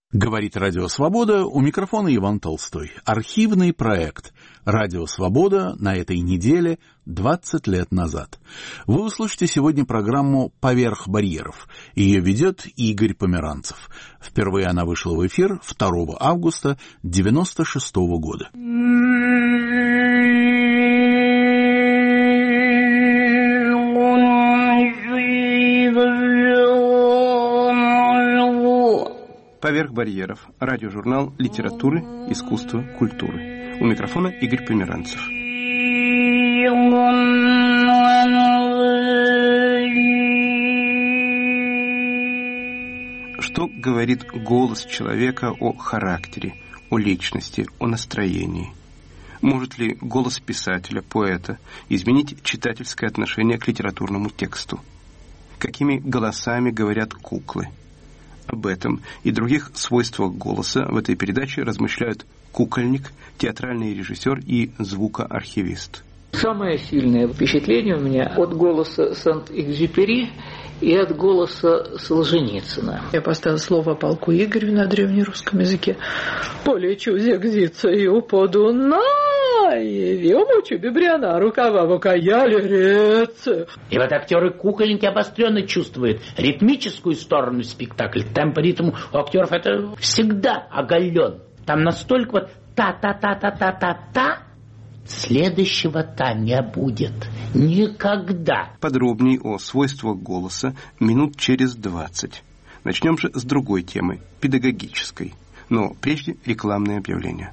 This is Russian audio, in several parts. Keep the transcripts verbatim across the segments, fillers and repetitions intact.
Говорит Радио Свобода, у микрофона Иван Толстой. Архивный проект «Радио Свобода» на этой неделе двадцать лет назад. Вы услышите сегодня программу «Поверх барьеров». Ее ведет Игорь Померанцев. Впервые она вышла в эфир второго августа девяносто шестого года. «Поверх барьеров» – радиожурнал литературы, искусства, культуры. У микрофона Игорь Померанцев. Что говорит голос человека о характере, о личности, о настроении? Может ли голос писателя, поэта изменить читательское отношение к литературному тексту? Какими голосами говорят куклы? Об этом и других свойствах голоса в этой передаче размышляют кукольник, театральный режиссер и звукоархивист. Самое сильное впечатление у меня от голоса Сент-Экзюпери и от голоса Солженицына. Я поставила слово полку Игорю на древнерусском языке. «Полечу зегзицею по Дунаеве, умочу бебряна, рукава в окаяле. И вот актеры-кукольники обостренно чувствуют ритмическую сторону спектакля. Темп, ритм у актеров это всегда оголен. Там настолько вот та-та-та-та-та-та-та, следующего там не будет. Никогда. Подробнее о свойствах голоса минут через двадцать. Начнем же с другой темы, педагогической. Но прежде рекламное объявление.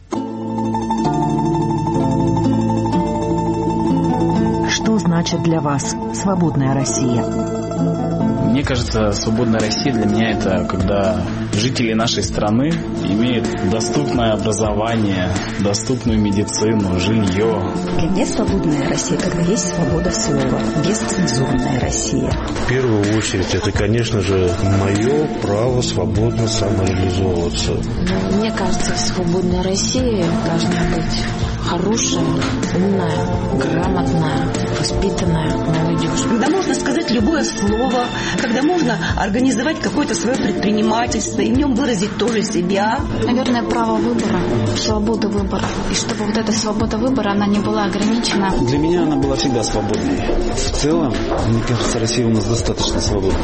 Что значит для вас свободная Россия? Мне кажется, свободная Россия для меня это когда жители нашей страны имеют доступное образование, доступную медицину, жилье. Для меня свободная Россия, когда есть свобода слова, бесцензурная Россия. В первую очередь, это, конечно же, мое право свободно самореализовываться. Но мне кажется, свободная Россия должна быть хорошая, умная, грамотная, воспитанная молодежь. Когда можно сказать любое слово, когда можно организовать какое-то свое предпринимательство и в нем выразить тоже себя. Наверное, право выбора, свобода выбора. И чтобы вот эта свобода выбора, она не была ограничена. Для меня она была всегда свободной. В целом, мне кажется, Россия у нас достаточно свободна.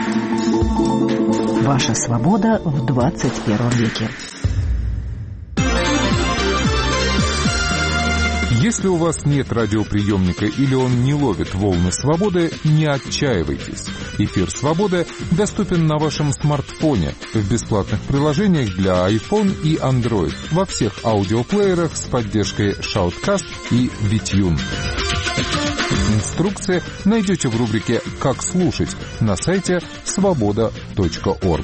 Ваша свобода в двадцать первом веке. Если у вас нет радиоприемника или он не ловит волны свободы, не отчаивайтесь. Эфир «Свобода» доступен на вашем смартфоне в бесплатных приложениях для iPhone и Android во всех аудиоплеерах с поддержкой Shoutcast и Витюн. Инструкции найдете в рубрике «Как слушать» на сайте свобода точка орг.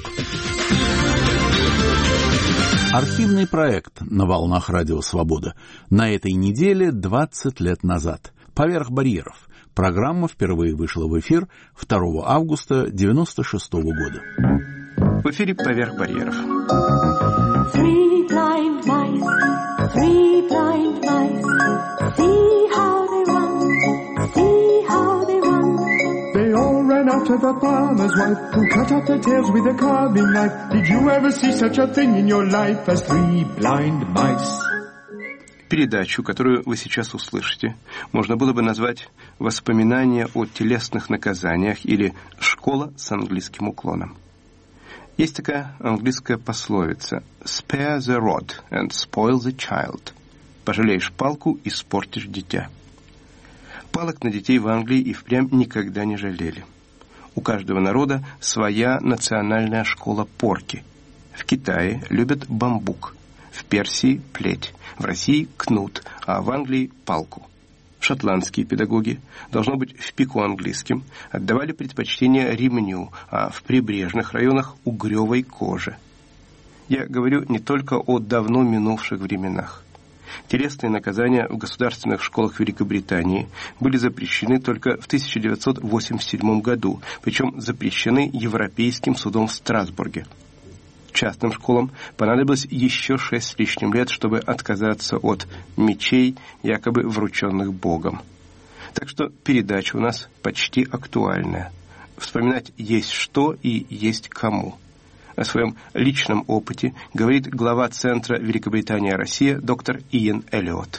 Архивный проект на волнах Радио Свобода. На этой неделе двадцать лет назад. «Поверх барьеров». Программа впервые вышла в эфир второго августа девяносто шестого года. В эфире «Поверх барьеров». Three blind mice, three blind mice, see how they run, see how they run. They all ran after the farmer's wife, who cut off their tails with a carving knife. Did you ever see such a thing in your life as three blind mice? Передачу, которую вы сейчас услышите, можно было бы назвать «Воспоминания о телесных наказаниях» или «Школа с английским уклоном». Есть такая английская пословица «Spare the rod and spoil the child». «Пожалеешь палку, испортишь дитя». Палок на детей в Англии и впрямь никогда не жалели. У каждого народа своя национальная школа порки. В Китае любят бамбук, в Персии – плеть, в России – кнут, а в Англии – палку. Шотландские педагоги, должно быть в пику английским, отдавали предпочтение ремню, а в прибрежных районах – угревой коже. Я говорю не только о давно минувших временах. Телесные наказания в государственных школах Великобритании были запрещены только в тысяча девятьсот восемьдесят седьмом году, причем запрещены Европейским судом в Страсбурге. Частным школам понадобилось еще шесть с лишним лет, чтобы отказаться от мечей, якобы врученных Богом. Так что передача у нас почти актуальная. Вспоминать есть что и есть кому. О своем личном опыте говорит глава Центра Великобритания-Россия доктор Иэн Эллиот.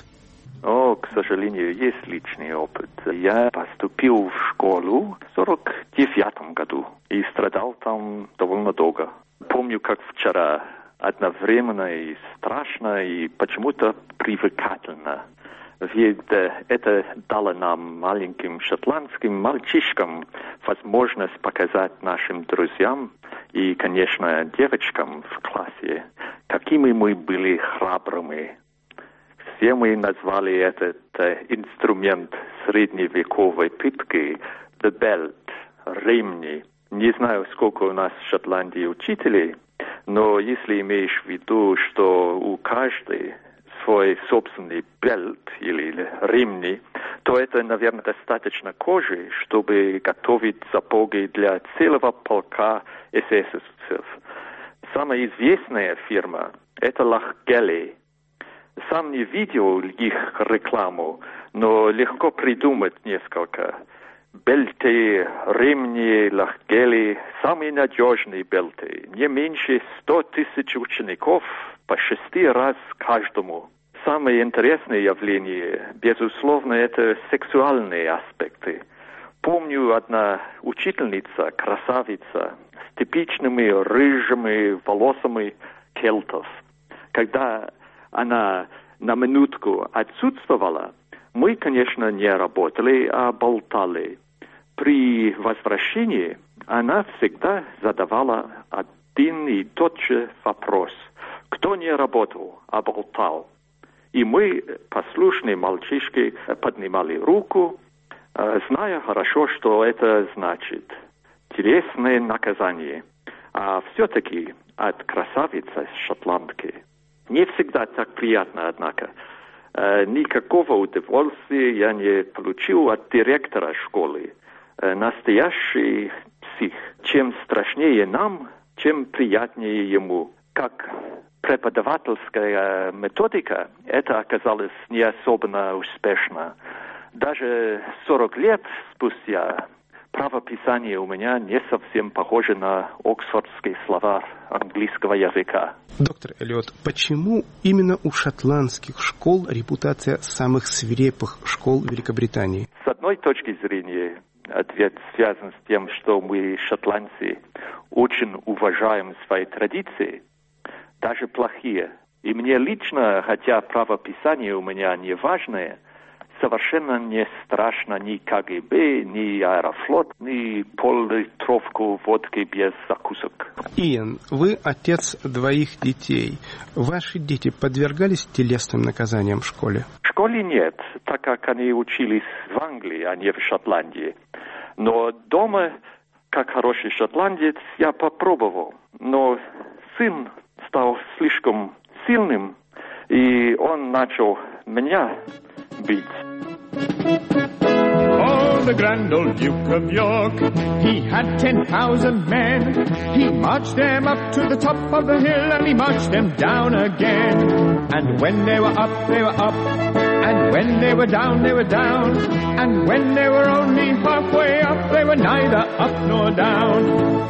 О, к сожалению, есть личный опыт. Я поступил в школу в сорок девятом году и страдал там довольно долго. Помню, как вчера, одновременно и страшно, и почему-то привлекательно. Ведь это дало нам, маленьким шотландским мальчишкам, возможность показать нашим друзьям и, конечно, девочкам в классе, какими мы были храбрыми. Все мы назвали этот э, инструмент средневековой пытки «the belt», ремни. Не знаю, сколько у нас в Шотландии учителей, но если имеешь в виду, что у каждой свой собственный бельт или ремни, то это, наверное, достаточно кожи, чтобы готовить сапоги для целого полка эсэсовцев. Самая известная фирма – это Лахгели. Сам не видел их рекламу, но легко придумать несколько. Бельты, ремни, Лахгели – самые надежные бельты. Не меньше сто тысяч учеников по шести раз каждому. Самое интересное явление, безусловно, это сексуальные аспекты. Помню, одна учительница, красавица, с типичными рыжими волосами кельтов. Когда она на минутку отсутствовала, мы, конечно, не работали, а болтали. При возвращении она всегда задавала один и тот же вопрос. Кто не работал, а болтал? И мы, послушные мальчишки, поднимали руку, зная хорошо, что это значит. Телесное наказание. А все-таки от красавицы шотландки. Не всегда так приятно, однако. Никакого удовольствия я не получил от директора школы. Настоящий псих. Чем страшнее нам, чем приятнее ему. Как преподавательская методика, это оказалось не особенно успешно. Даже сорок лет спустя правописание у меня не совсем похоже на оксфордский словарь английского языка. Доктор Эллиот, почему именно у шотландских школ репутация самых свирепых школ Великобритании? С одной точки зрения, ответ связан с тем, что мы, шотландцы, очень уважаем свои традиции, даже плохие. И мне лично, хотя правописание у меня не важное, совершенно не страшно ни КГБ, ни Аэрофлот, ни пол-литровку водки без закусок. Иэн, вы отец двоих детей. Ваши дети подвергались телесным наказаниям в школе? В школе нет, так как они учились в Англии, а не в Шотландии. Но дома, как хороший шотландец, я попробовал. Но сын стал слишком сильным, и он начал меня бить. Oh, the grand old Duke of York, he had ten thousand men. He marched them up to the top of the hill and he marched them down again. And when they were up, they were up. And when they were down, they were down. And when they were only halfway up, they were neither up nor down.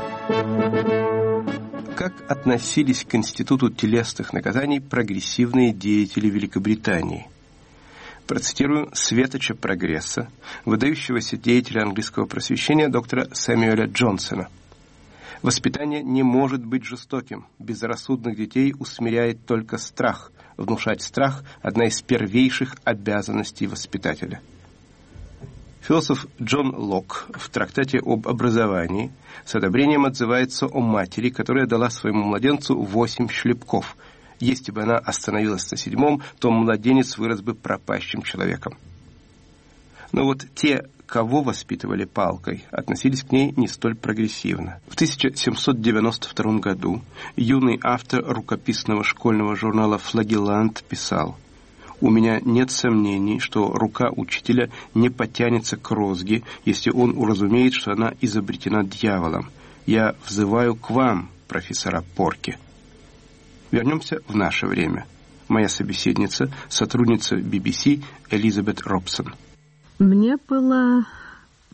Как относились к институту телесных наказаний прогрессивные деятели Великобритании? Процитирую светоча прогресса, выдающегося деятеля английского просвещения доктора Сэмюэля Джонсона. Воспитание не может быть жестоким. Безрассудных детей усмиряет только страх. Внушать страх – одна из первейших обязанностей воспитателя. Философ Джон Лок в трактате об образовании с одобрением отзывается о матери, которая дала своему младенцу восемь шлепков. Если бы она остановилась на седьмом, то младенец вырос бы пропащим человеком. Но вот те, кого воспитывали палкой, относились к ней не столь прогрессивно. В тысяча семьсот девяносто втором году юный автор рукописного школьного журнала «Флагеллант» писал: «У меня нет сомнений, что рука учителя не потянется к розге, если он уразумеет, что она изобретена дьяволом. Я взываю к вам, профессора Порки». Вернемся в наше время. Моя собеседница, сотрудница би би си Элизабет Робсон. Мне было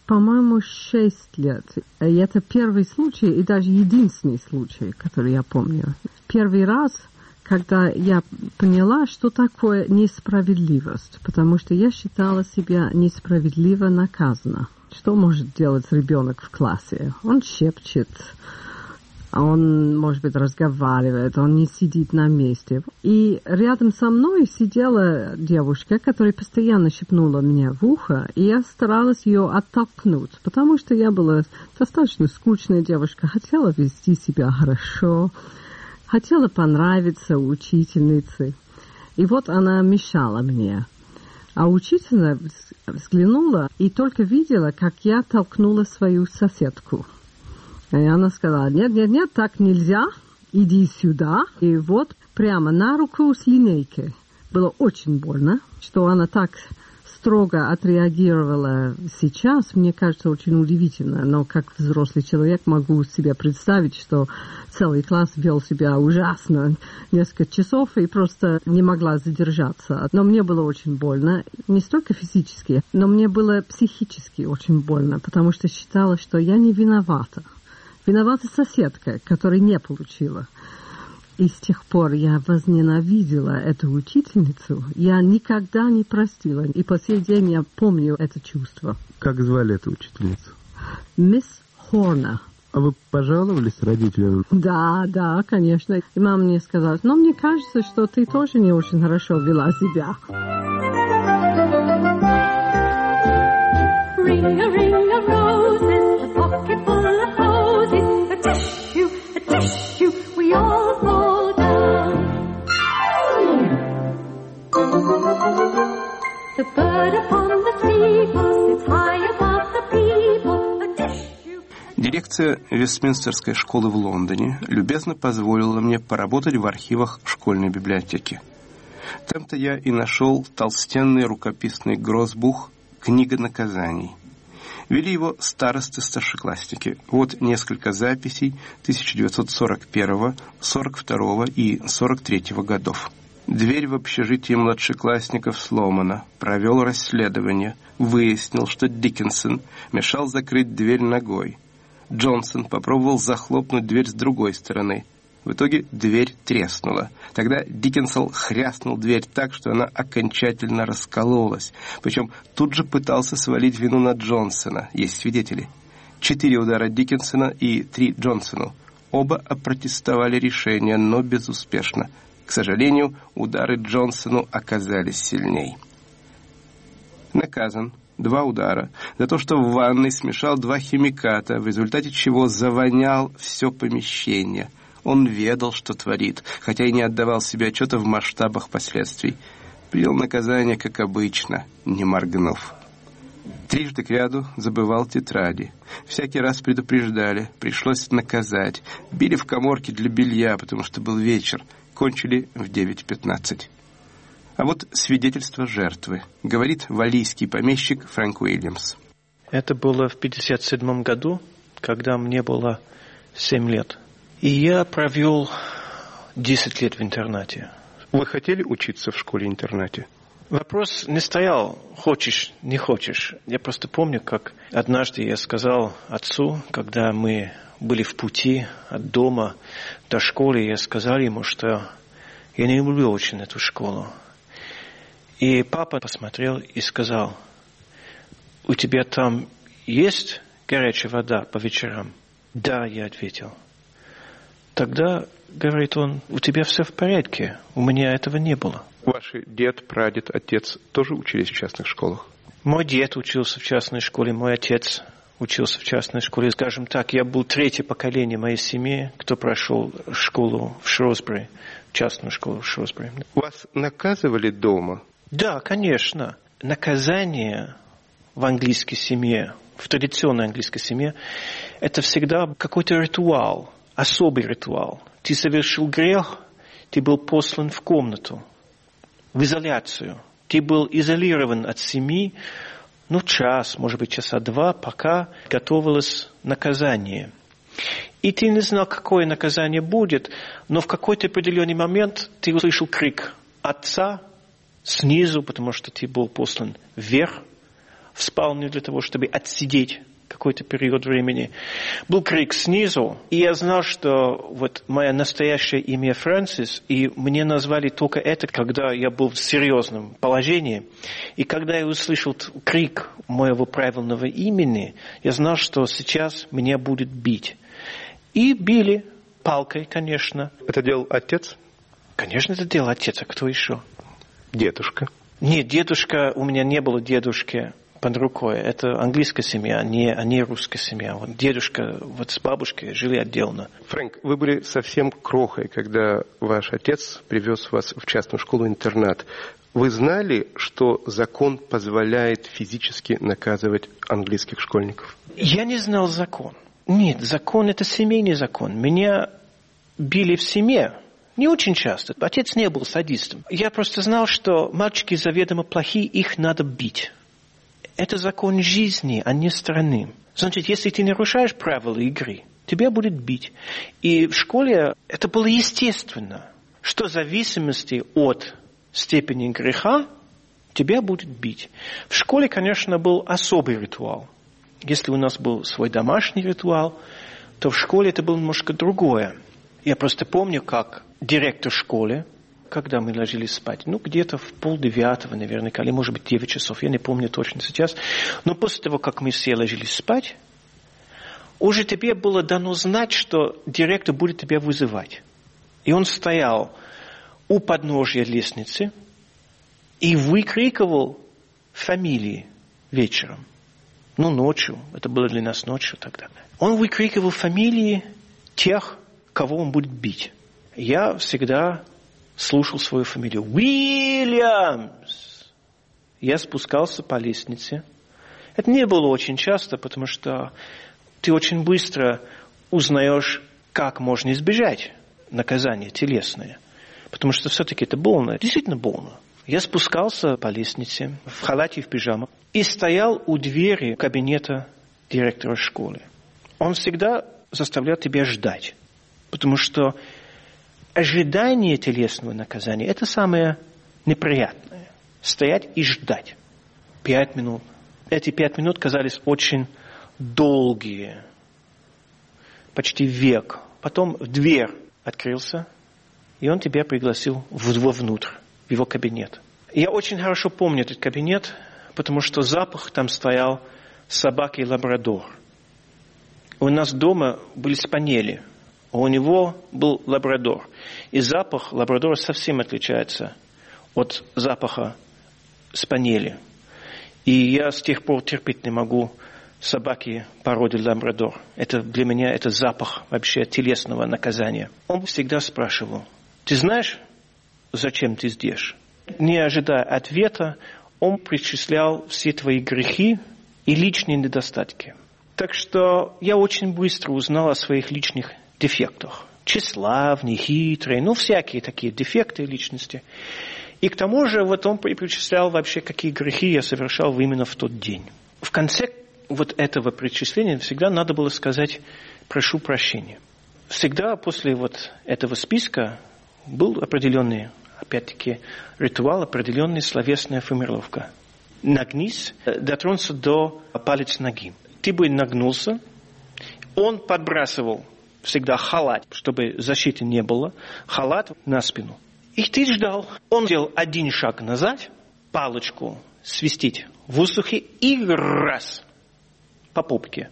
по-моему, шесть лет. И это первый случай, и даже единственный случай, который я помню. Первый раз, когда я поняла, что такое несправедливость, потому что я считала себя несправедливо наказана. Что может делать ребенок в классе? Он шепчет, он, может быть, разговаривает, он не сидит на месте. И рядом со мной сидела девушка, которая постоянно шепнула мне в ухо, и я старалась ее оттолкнуть, потому что я была достаточно скучная девушка, хотела вести себя хорошо, хотела понравиться учительнице. И вот она мешала мне. А учительница взглянула и только видела, как я толкнула свою соседку. И она сказала: нет, нет, нет, так нельзя, иди сюда. И вот прямо на руку с линейкой. Было очень больно, что она так строго отреагировала сейчас, мне кажется, очень удивительно. Но как взрослый человек могу себе представить, что целый класс вел себя ужасно несколько часов и просто не могла задержаться. Но мне было очень больно, не столько физически, но мне было психически очень больно, потому что считала, что я не виновата. Виновата соседка, которая не получила. И с тех пор я возненавидела эту учительницу. Я никогда не простила. И по сей день я помню это чувство. Как звали эту учительницу? Мисс Хорна. А вы пожаловались родителям? Да, да, конечно. И мама мне сказала: но мне кажется, что ты тоже не очень хорошо вела себя. Ring a ring of roses, a pocket full of posies, a tissue, a tissue, we all fall down. The bird upon the steeple sits high above the people, a tissue. Дирекция Вестминстерской школы в Лондоне любезно позволила мне поработать в архивах школьной библиотеки. Там-то я и нашел толстенный рукописный грозбух «Книга наказаний». Вели его старосты-старшеклассники. Вот несколько записей тысяча девятьсот сорок первого, сорок второго и сорок третьего годов. Дверь в общежитие младшеклассников сломана. Провел расследование. Выяснил, что Диккенсон мешал закрыть дверь ногой. Джонсон попробовал захлопнуть дверь с другой стороны. В итоге дверь треснула. Тогда Диккенсон хряснул дверь так, что она окончательно раскололась. Причем тут же пытался свалить вину на Джонсона. Есть свидетели. Четыре удара Диккенсона и три Джонсону. Оба опротестовали решение, но безуспешно. К сожалению, удары Джонсону оказались сильней. Наказан. Два удара за то, что в ванной смешал два химиката, в результате чего завонял все помещение. Он ведал, что творит, хотя и не отдавал себе отчета в масштабах последствий. Принял наказание, как обычно, не моргнув. Трижды к ряду забывал тетради. Всякий раз предупреждали, пришлось наказать. Били в каморке для белья, потому что был вечер. Кончили в девять пятнадцать. А вот свидетельство жертвы, говорит валлийский помещик Фрэнк Уильямс. Это было в пятьдесят седьмом году, когда мне было семь лет. И я провел десять лет в интернате. Вы хотели учиться в школе-интернате? Вопрос не стоял, хочешь, не хочешь. Я просто помню, как однажды я сказал отцу, когда мы были в пути от дома до школы, я сказал ему, что я не люблю очень эту школу. И папа посмотрел и сказал: у тебя там есть горячая вода по вечерам? Да, я ответил. Тогда, говорит он, у тебя все в порядке, у меня этого не было. Ваши дед, прадед, отец тоже учились в частных школах? Мой дед учился в частной школе, мой отец учился в частной школе. Скажем так, я был третье поколение моей семьи, кто прошел школу в Шрусбери, частную школу в Шрусбери. Вас наказывали дома? Да, конечно. Наказание в английской семье, в традиционной английской семье, это всегда какой-то ритуал, особый ритуал. Ты совершил грех, ты был послан в комнату, в изоляцию. Ты был изолирован от семьи, ну, час, может быть, часа два, пока готовилось наказание. И ты не знал, какое наказание будет, но в какой-то определенный момент ты услышал крик отца снизу, потому что ты был послан вверх, в спальню для того, чтобы отсидеть какой-то период времени. Был крик снизу, и я знал, что вот мое настоящее имя Фрэнсис, и мне назвали только это, когда я был в серьезном положении. И когда я услышал крик моего правильного имени, я знал, что сейчас меня будет бить. И били палкой, конечно. Это делал отец? Конечно, это делал отец, а кто еще? Дедушка? Нет, дедушка, у меня не было дедушки под рукой. Это английская семья, а не, а не русская семья. Вот дедушка вот с бабушкой жили отдельно. Фрэнк, вы были совсем крохой, когда ваш отец привез вас в частную школу-интернат. Вы знали, что закон позволяет физически наказывать английских школьников? Я не знал закон. Нет, закон – это семейный закон. Меня били в семье. Не очень часто. Отец не был садистом. Я просто знал, что мальчики заведомо плохие, их надо бить. Это закон жизни, а не страны. Значит, если ты нарушаешь правила игры, тебя будут бить. И в школе это было естественно, что в зависимости от степени греха тебя будут бить. В школе, конечно, был особый ритуал. Если у нас был свой домашний ритуал, то в школе это было немножко другое. Я просто помню, как директор школы, когда мы ложились спать, ну, где-то в полдевятого, наверное, или, может быть, девять часов, я не помню точно сейчас, но после того, как мы все ложились спать, уже тебе было дано знать, что директор будет тебя вызывать. И он стоял у подножия лестницы и выкрикивал фамилии вечером. Ну, ночью, это было для нас ночью тогда. Он выкрикивал фамилии тех, кого он будет бить. Я всегда слушал свою фамилию. Уильямс! Я спускался по лестнице. Это не было очень часто, потому что ты очень быстро узнаешь, как можно избежать наказания телесное. Потому что все-таки это больно, действительно больно. Я спускался по лестнице в халате и в пижамах и стоял у двери кабинета директора школы. Он всегда заставлял тебя ждать, потому что ожидание телесного наказания – это самое неприятное. Стоять и ждать. Пять минут. Эти пять минут казались очень долгие. Почти век. Потом дверь открылся, и он тебя пригласил вовнутрь, в его кабинет. Я очень хорошо помню этот кабинет, потому что запах там стоял собаки лабрадор. У нас дома были спаниели. У него был лабрадор. И запах лабрадора совсем отличается от запаха спаниели. И я с тех пор терпеть не могу собаки породы лабрадор. Это для меня это запах вообще телесного наказания. Он всегда спрашивал: ты знаешь, зачем ты здесь? Не ожидая ответа, он причислял все твои грехи и личные недостатки. Так что я очень быстро узнал о своих личных дефектах. Тщеславный, хитрый, ну, всякие такие дефекты личности. И к тому же вот он причислял вообще, какие грехи я совершал именно в тот день. В конце вот этого причисления всегда надо было сказать «прошу прощения». Всегда после вот этого списка был определенный, опять-таки, ритуал, определенная словесная формулировка. Нагнись, дотронься до палец ноги. Ты бы нагнулся, он подбрасывал всегда халат, чтобы защиты не было, халат на спину. И ты ждал. Он делал один шаг назад, палочку свистить в воздухе и раз по попке.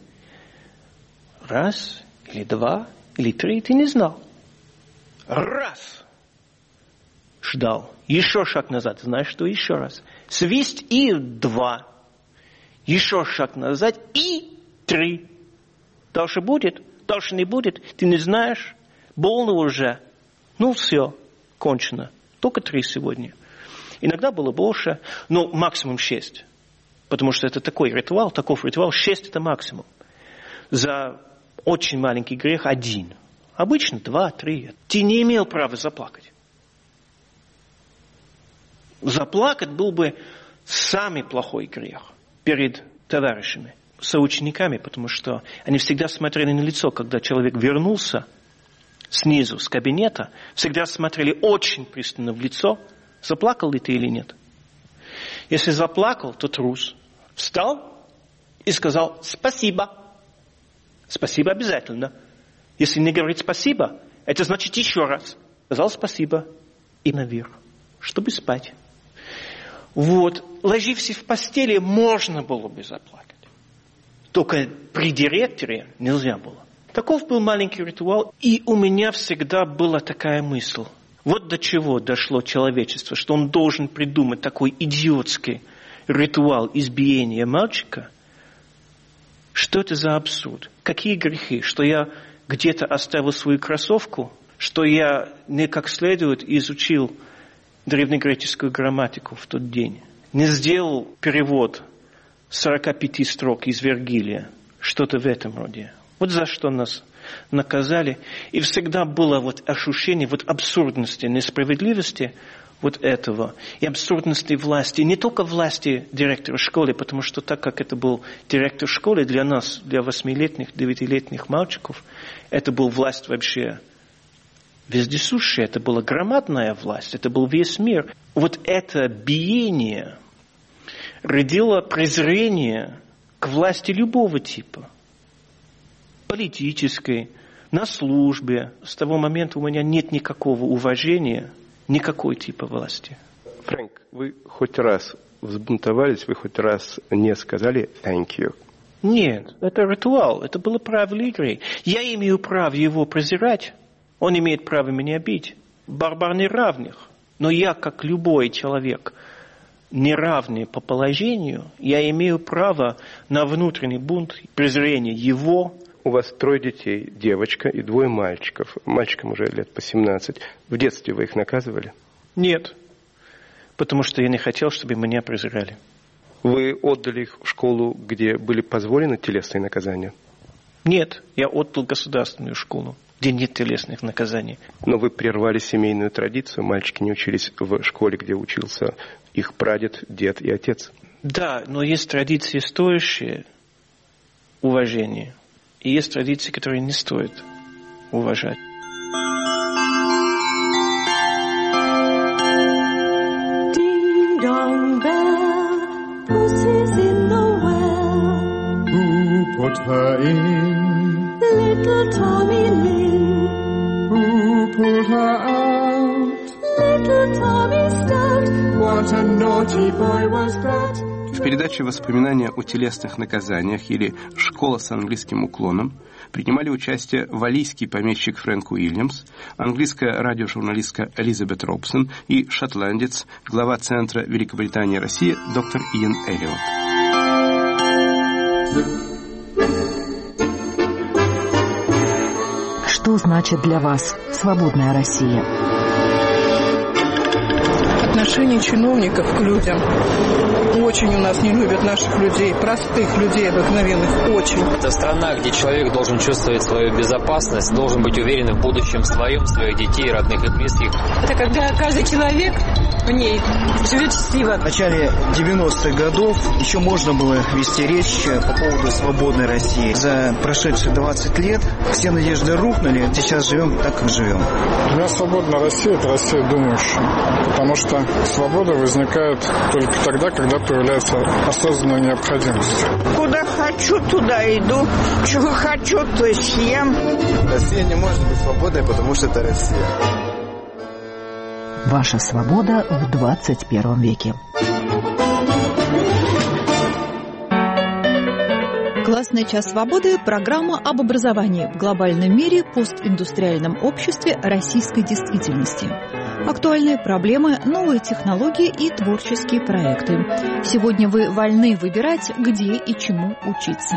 Раз, или два, или три, ты не знал. Раз. Ждал. Еще шаг назад. Знаешь, что еще раз? Свист и два. Еще шаг назад и три. Дальше будет, дальше не будет. Ты не знаешь. Больно уже. Ну все, кончено. Только три сегодня. Иногда было больше, но максимум шесть. Потому что это такой ритуал, таков ритуал. Шесть это максимум. За очень маленький грех один. Обычно два, три. Ты не имел права заплакать. Заплакать был бы самый плохой грех перед товарищами, соучениками, потому что они всегда смотрели на лицо, когда человек вернулся снизу, с кабинета, всегда смотрели очень пристально в лицо, заплакал ли ты или нет. Если заплакал, то трус. встал и сказал спасибо. Спасибо обязательно. Если не говорить спасибо, это значит еще раз. Сказал спасибо и наверх, чтобы спать. Вот, ложившись в постели, можно было бы заплакать. Только при директоре нельзя было. Таков был маленький ритуал, и у меня всегда была такая мысль. Вот до чего дошло человечество, что он должен придумать такой идиотский ритуал избиения мальчика. Что это за абсурд? Какие грехи? Что я где-то оставил свою кроссовку? Что я не как следует изучил древнегреческую грамматику в тот день? Не сделал перевод сорока пяти строк из Вергилия? Что-то в этом роде. Вот за что нас наказали. И всегда было вот ощущение вот абсурдности, несправедливости вот этого. И абсурдности власти. Не только власти директора школы, потому что так как это был директор школы, для нас, для восьмилетних, девятилетних мальчиков, это была власть вообще вездесущая. Это была громадная власть. Это был весь мир. Вот это биение родило презрение к власти любого типа. Политической, на службе. С того момента у меня нет никакого уважения, никакой типа власти. Фрэнк, вы хоть раз взбунтовались, вы хоть раз не сказали «thank you»? Нет, это ритуал, это было правило игры. Я имею право его презирать, он имеет право меня бить. Барбар не равных. Но я, как любой человек, неравный по положению, я имею право на внутренний бунт, презрение его. У вас трое детей, девочка и двое мальчиков. Мальчикам уже лет по семнадцать. В детстве вы их наказывали? Нет, потому что я не хотел, чтобы меня презирали. Вы отдали их в школу, где были позволены телесные наказания? Нет, я отдал государственную школу, где нет телесных наказаний. Но вы прервали семейную традицию. Мальчики не учились в школе, где учился их прадед, дед и отец. Да, но есть традиции, стоящие уважения. И есть традиции, которые не стоит уважать. Ding dong bell, pussy's in the well. Who put her in? Little Tommy Lin. Who pulled her out? Little Tommy Stout. What a naughty boy was that? В передаче «Воспоминания о телесных наказаниях» или «Школа с английским уклоном» принимали участие валлийский помещик Фрэнк Уильямс, английская радиожурналистка Элизабет Робсон и шотландец, глава Центра Великобритании и России доктор Иэн Эллиот. Что значит для вас свободная Россия? Отношение чиновников к людям. Очень у нас не любят наших людей, простых людей обыкновенных, очень. Это страна, где человек должен чувствовать свою безопасность, должен быть уверен в будущем своем, своих детей, родных и близких. Это когда каждый человек в ней живет счастливо. В начале девяностых годов еще можно было вести речь по поводу свободной России. За прошедшие двадцать лет все надежды рухнули, сейчас живем так, как живем. Для меня свободная Россия – это Россия думающая, потому что свобода возникает только тогда, когда появляется осознанная необходимость. Куда хочу, туда иду. Чего хочу, то и съем. Россия не может быть свободной, потому что это Россия. Ваша свобода в двадцать первом веке. «Классный час свободы» – программа об образовании в глобальном мире, постиндустриальном обществе, российской действительности. Актуальные проблемы, новые технологии и творческие проекты. Сегодня вы вольны выбирать, где и чему учиться.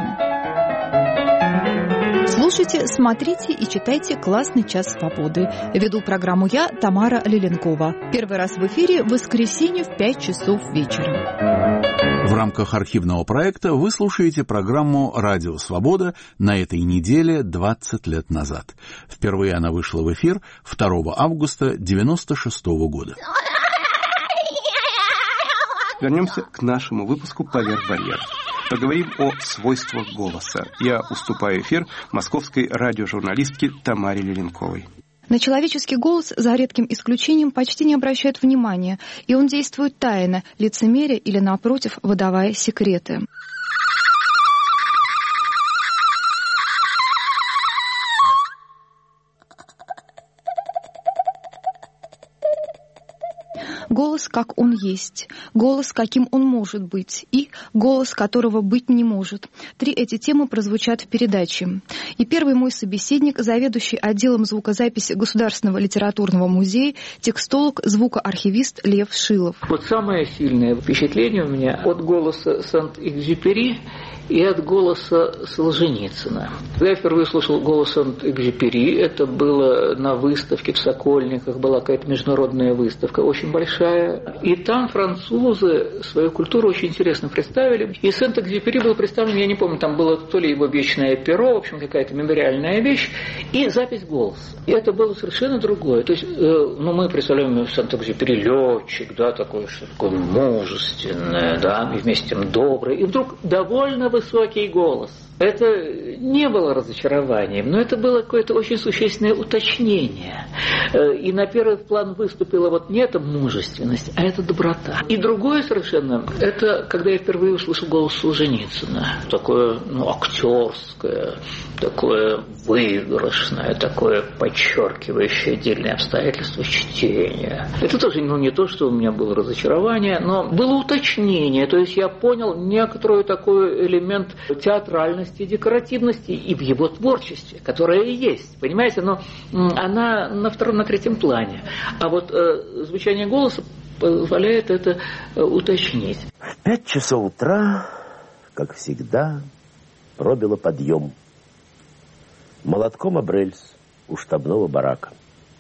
Слушайте, смотрите и читайте «Классный час свободы». Веду программу я, Тамара Леленкова. Первый раз в эфире в воскресенье в пять часов вечера. В рамках архивного проекта вы слушаете программу «Радио Свобода» на этой неделе двадцать лет назад. Впервые она вышла в эфир второго августа девяносто шестого года. Вернемся к нашему выпуску «Поверх барьеров». Поговорим о свойствах голоса. Я уступаю эфир московской радиожурналистке Тамаре Леленковой. На человеческий голос, за редким исключением, почти не обращают внимания, и он действует тайно, лицемеря или, напротив, выдавая секреты. Голос, как он есть, голос, каким он может быть, и голос, которого быть не может. Три эти темы прозвучат в передаче. И первый мой собеседник, заведующий отделом звукозаписи Государственного литературного музея, текстолог, звукоархивист Лев Шилов. Вот самое сильное впечатление у меня от голоса Сент-Экзюпери и от голоса Солженицына. Когда я впервые слушал голос Сент-Экзюпери, это было на выставке в Сокольниках, была какая-то международная выставка, очень большая. И там французы свою культуру очень интересно представили. И Сент-Экзюпери был представлен, я не помню, там было то ли его вечное перо, в общем, какая-то мемориальная вещь, и запись голоса. И это было совершенно другое. То есть, э, ну, мы представляем Сент-Экзюпери летчик, да, такой, что такое мужественное, да, и вместе с тем добрый. И вдруг довольно высокий голос. Это не было разочарованием, но это было какое-то очень существенное уточнение. И на первый план выступила вот не эта мужественность, а эта доброта. И другое совершенно, это когда я впервые услышал голос Солженицына. Такое, ну, актерское, такое выигрышное, такое подчеркивающее отдельные обстоятельства чтения. Это тоже, ну, не то, что у меня было разочарование, но было уточнение. То есть я понял некоторый такой элемент театральности, декоративности и в его творчестве, которое и есть, понимаете, но она на втором, на третьем плане. А вот э, звучание голоса позволяет это э, уточнить. В пять часов утра, как всегда, пробило подъем. Молотком об рельс у штабного барака.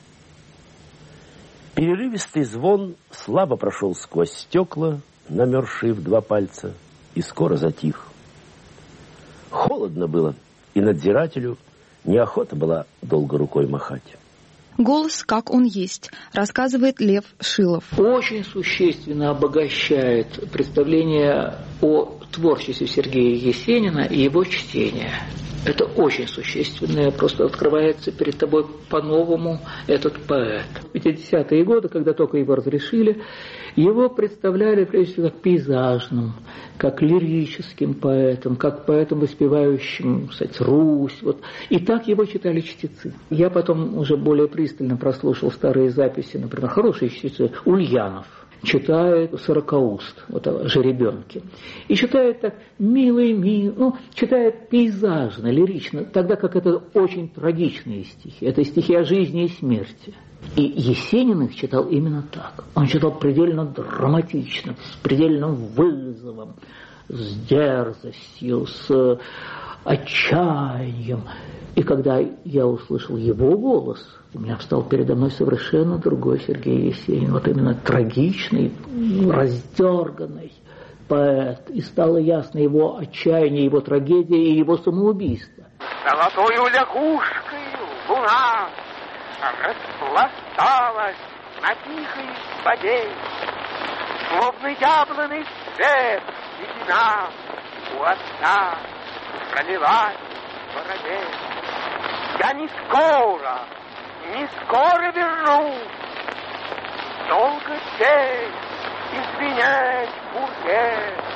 Перерывистый звон слабо прошел сквозь стекла, намерзшие в два пальца, и скоро затих. Холодно было, и надзирателю неохота была долго рукой махать. Голос, как он есть, рассказывает Лев Шилов. Очень существенно обогащает представление о творчестве Сергея Есенина и его чтение. Это очень существенное, просто открывается перед тобой по-новому этот поэт. В пятидесятые годы, когда только его разрешили, его представляли прежде всего как пейзажным, как лирическим поэтом, как поэтом, воспевающим, кстати, Русь. Вот. И так его читали чтецы. Я потом уже более пристально прослушал старые записи, например, хорошие чтецы, Ульянов читает сорокауст, вот о жеребенке. И читает так милый, милый, ну, читает пейзажно, лирично, тогда как это очень трагичные стихи. Это стихи о жизни и смерти. И Есенин их читал именно так. Он читал предельно драматично, с предельным вызовом, с дерзостью, с отчаянием. И когда я услышал его голос, у меня встал передо мной совершенно другой Сергей Есенин. Вот именно трагичный, раздерганный поэт. И стало ясно его отчаяние, его трагедия и его самоубийство. Золотою лягушкой луна распласталась на тихой воде. Словно яблоный цвет седина у отца пролилась в бороде. Я не скоро, не скоро вернусь. Долго здесь извинять бурье.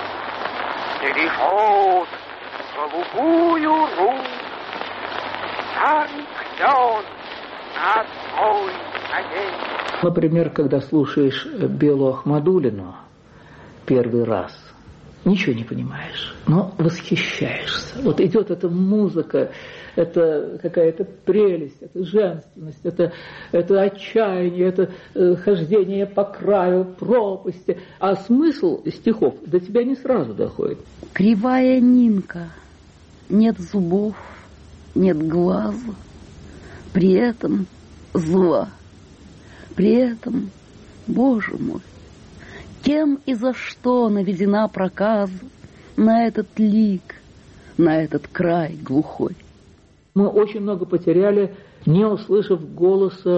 Бережет голубую руку старый клен на одной ноге. Например, когда слушаешь Беллу Ахмадуллину первый раз, ничего не понимаешь, но восхищаешься. Вот идет эта музыка, это какая-то прелесть, это женственность, это, это отчаяние, это э, хождение по краю пропасти. А смысл стихов до тебя не сразу доходит. Кривая Нинка, нет зубов, нет глаза, при этом зла, при этом, Боже мой, кем и за что наведена проказа на этот лик, на этот край глухой. Мы очень много потеряли, не услышав голоса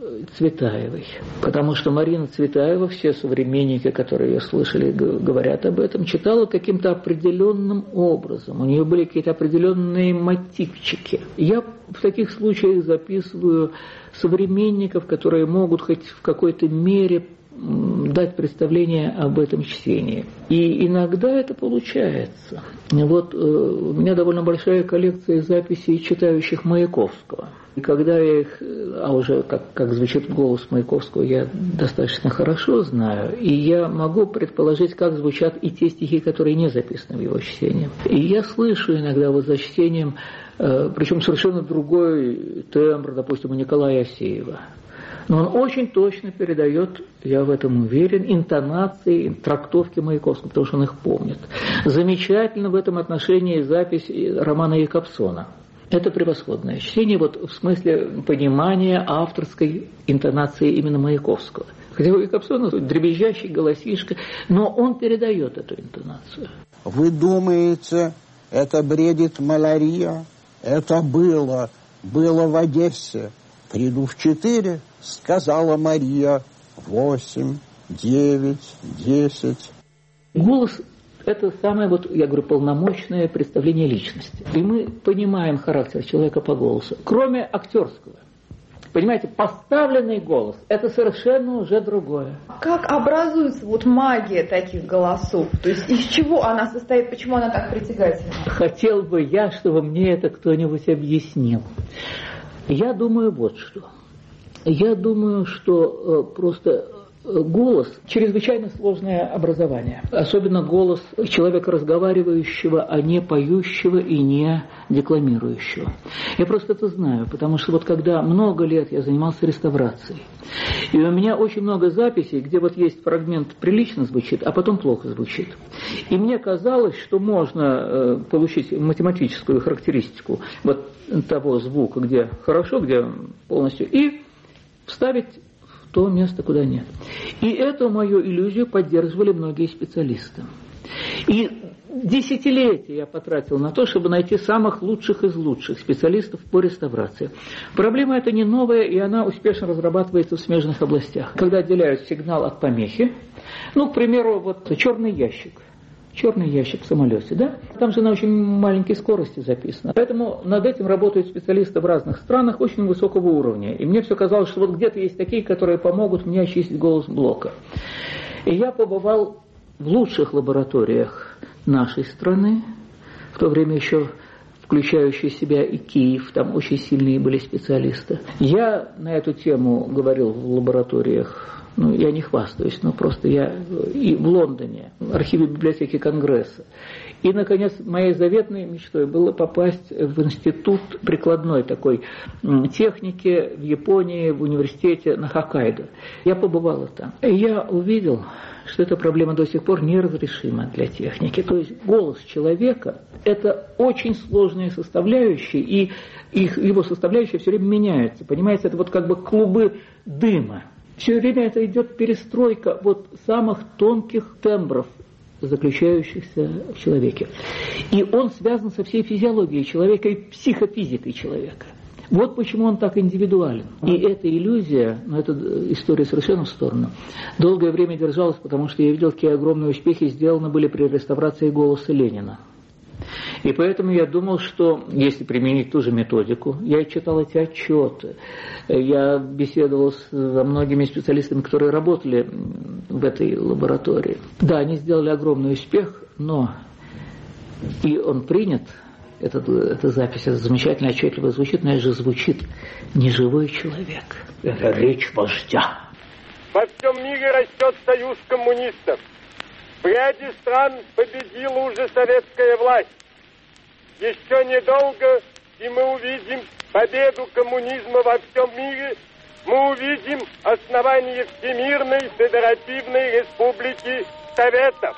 Цветаевой. Потому что Марина Цветаева, все современники, которые ее слышали, говорят об этом, читала каким-то определенным образом. У нее были какие-то определенные мотивчики. Я в таких случаях записываю современников, которые могут хоть в какой-то мере дать представление об этом чтении. И иногда это получается. Вот э, у меня довольно большая коллекция записей читающих Маяковского. И когда я их, а уже как, как звучит голос Маяковского, я достаточно хорошо знаю, и я могу предположить, как звучат и те стихи, которые не записаны в его чтении. И я слышу иногда вот за чтением, э, причем совершенно другой тембр, допустим, у Николая Асеева. Но он очень точно передает, я в этом уверен, интонации, трактовки Маяковского, потому что он их помнит. Замечательно в этом отношении запись романа Якобсона. Это превосходное чтение вот в смысле понимания авторской интонации именно Маяковского. Хотя у Якобсона дребезжащий голосишка, но он передает эту интонацию. Вы думаете, это бредит малярия? Это было, было в Одессе. Приду в четыре, сказала Мария. Восемь, девять, десять. Голос – это самое, вот, я говорю, полномочное представление личности. И мы понимаем характер человека по голосу, кроме актерского. Понимаете, поставленный голос – это совершенно уже другое. Как образуется вот магия таких голосов? То есть из чего она состоит, почему она так притягательна? Хотел бы я, чтобы мне это кто-нибудь объяснил. Я думаю вот что. Я думаю, что э, просто голос – чрезвычайно сложное образование. Особенно голос человека разговаривающего, а не поющего и не декламирующего. Я просто это знаю, потому что вот когда много лет я занимался реставрацией, и у меня очень много записей, где вот есть фрагмент прилично звучит, а потом плохо звучит. И мне казалось, что можно э, получить математическую характеристику вот того звука, где хорошо, где полностью, и вставить в то место, куда нет. И эту мою иллюзию поддерживали многие специалисты. И десятилетия я потратил на то, чтобы найти самых лучших из лучших специалистов по реставрации. Проблема эта не новая, и она успешно разрабатывается в смежных областях. Когда отделяют сигнал от помехи, ну, к примеру, вот черный ящик. Черный ящик в самолете, да? Там же на очень маленькой скорости записано. Поэтому над этим работают специалисты в разных странах очень высокого уровня. И мне все казалось, что вот где-то есть такие, которые помогут мне очистить голос блока. И я побывал в лучших лабораториях нашей страны, в то время еще включающие в себя и Киев, там очень сильные были специалисты. Я на эту тему говорил в лабораториях. Ну, я не хвастаюсь, но просто я и в Лондоне, в архиве библиотеки Конгресса. И, наконец, моей заветной мечтой было попасть в институт прикладной такой техники в Японии, в университете на Хоккайдо. Я побывала там. И я увидел, что эта проблема до сих пор неразрешима для техники. То есть голос человека – это очень сложная составляющая, и их, его составляющая все время меняется. Понимаете, это вот как бы клубы дыма. Все время это идет перестройка вот самых тонких тембров, заключающихся в человеке. И он связан со всей физиологией человека и психофизикой человека. Вот почему он так индивидуален. И эта иллюзия, ну это история совершенно в сторону, долгое время держалась, потому что я видел, какие огромные успехи сделаны были при реставрации голоса Ленина. И поэтому я думал, что если применить ту же методику, я читал эти отчеты, я беседовал с многими специалистами, которые работали в этой лаборатории. Да, они сделали огромный успех, но и он принят, этот, эта запись, это замечательно отчетливо звучит, но это же звучит не живой человек, это речь вождя. Во всем мире растет союз коммунистов. В ряде стран победила уже советская власть. Еще недолго, и мы увидим победу коммунизма во всем мире. Мы увидим основание Всемирной Федеративной Республики Советов.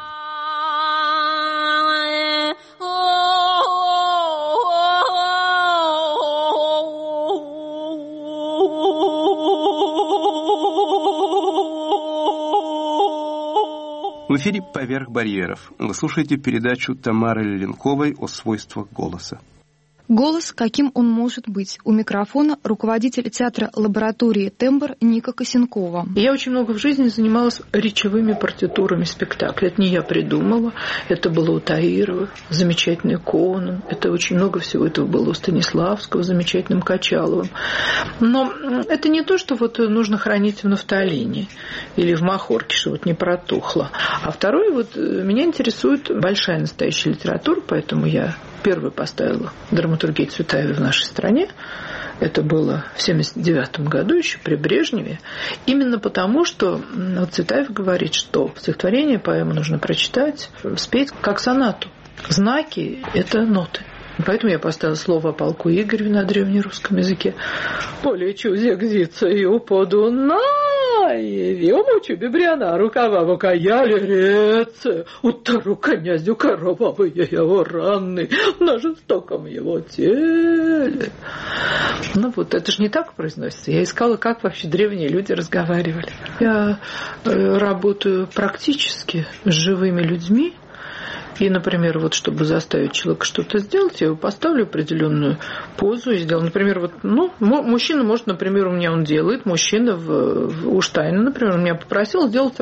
В эфире «Поверх барьеров». Вы слушаете передачу Тамары Леленковой о свойствах голоса. Голос, каким он может быть. У микрофона руководитель театра лаборатории «Тембр» Ника Косенкова. Я очень много в жизни занималась речевыми партитурами спектакля. Это не я придумала, это было у Таирова, замечательный Конан, это очень много всего этого было у Станиславского, замечательным Качаловым. Но это не то, что вот нужно хранить в нафталине или в махорке, что вот не протухло. А второе, вот меня интересует большая настоящая литература, поэтому я первой поставила драматургию Цветаевой в нашей стране. Это было в семьдесят девятом году, еще при Брежневе. Именно потому, что вот Цветаев говорит, что стихотворение, поэму нужно прочитать, спеть как сонату. Знаки – это ноты. Поэтому я поставила слово о полку Игореве на древнерусском языке. «Полечу зигзица и упаду на Вьому бибряна рукава вокаяли реце, утару князю коровавые его раны на жестоком его теле». Ну вот, это же не так произносится. Я искала, как вообще древние люди разговаривали. Я работаю практически с живыми людьми. И, например, вот чтобы заставить человека что-то сделать, я его поставлю в определенную позу и сделаю. Например, вот, ну, мужчина может, например, у меня он делает, мужчина в, в у Штайна, например, он меня попросил сделать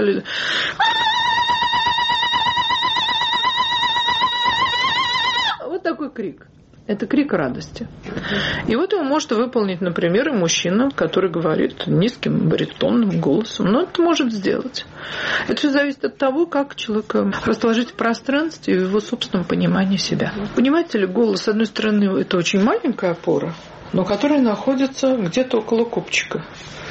вот такой крик. Это крик радости. И вот его может выполнить, например, и мужчина, который говорит низким баритонным голосом. Но это может сделать. Это все зависит от того, как человека расположить в пространстве и в его собственном понимании себя. Понимаете ли, голос, с одной стороны, это очень маленькая опора, но которая находится где-то около копчика.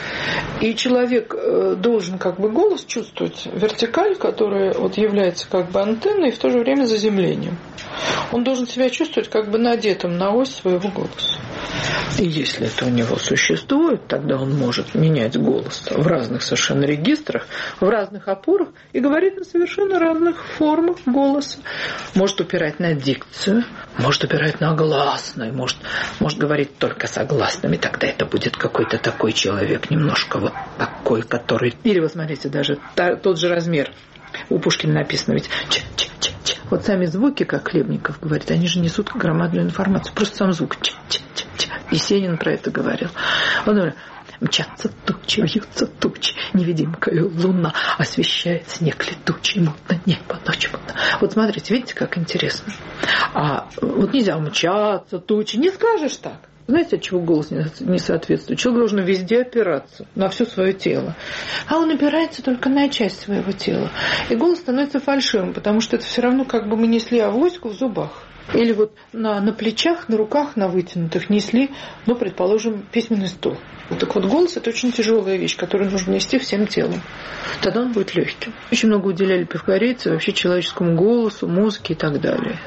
И человек должен как бы голос чувствовать, вертикаль, которая вот является как бы антенной и в то же время заземлением. Он должен себя чувствовать как бы надетым на ось своего голоса. И если это у него существует, тогда он может менять голос в разных совершенно регистрах, в разных опорах и говорить на совершенно разных формах голоса. Может упирать на дикцию, может упирать на гласные, может, может говорить только согласными, тогда это будет какой-то такой человек, немножко вот такой, который... Или вот смотрите, даже та, тот же размер. У Пушкина написано ведь ч-ч-ч-ч. Вот сами звуки, как Хлебников говорит, они же несут громадную информацию. Просто сам звук ч-ч-ч-ч. Есенин про это говорил. Он говорит: мчатся тучи, вьются тучи, невидимкою луна освещает снег летучий, мутно небо, ночь мутно. Вот смотрите, видите, как интересно. А вот нельзя мчаться тучи, не скажешь так. Знаете, от чего голос не соответствует? Человек должен везде опираться, на все свое тело. А он опирается только на часть своего тела. И голос становится фальшивым, потому что это все равно, как бы мы несли авоську в зубах. Или вот на, на плечах, на руках, на вытянутых несли, ну, предположим, письменный стол. Так вот, голос – это очень тяжелая вещь, которую нужно нести всем телом. Тогда он будет легким. Очень много уделяли певкорейцы вообще человеческому голосу, музыке и так далее.